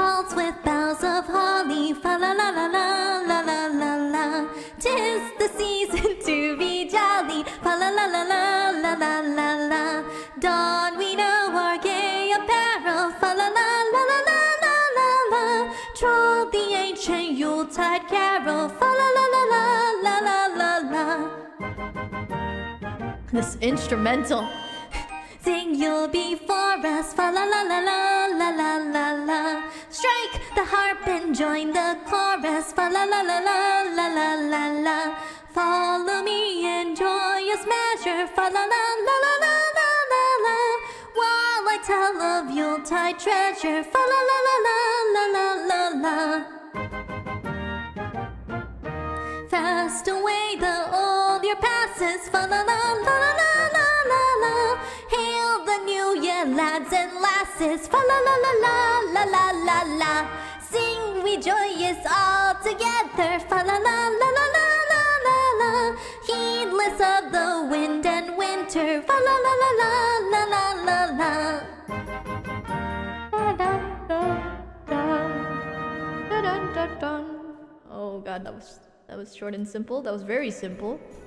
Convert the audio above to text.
halls with boughs of holly. Fa la la la la la la la la. 'Tis the season to be jolly. Fa la la la la la la la la. Don we know our gay apparel. Fa la la la la la la la la. Troll the ancient Yuletide carol. Fa la la la la la la la la. This instrumental. Sing you'll be for us, fa la la la la la la la la. Strike the harp and join the chorus, fa la la la la la la la la. Follow me in joyous measure, fa la la la la la la la la. While I tell of Yuletide treasure, fa la la la la la la la la. Fast away the old year passes, fa la la la la la la la. Hail the new year, lads and lasses, fa la la la la la la la la. Sing we joyous all together, fa la la la la la la la la. Heedless of the wind and winter, fa la la la la la la la la. Oh God, that was short and simple. That was very simple.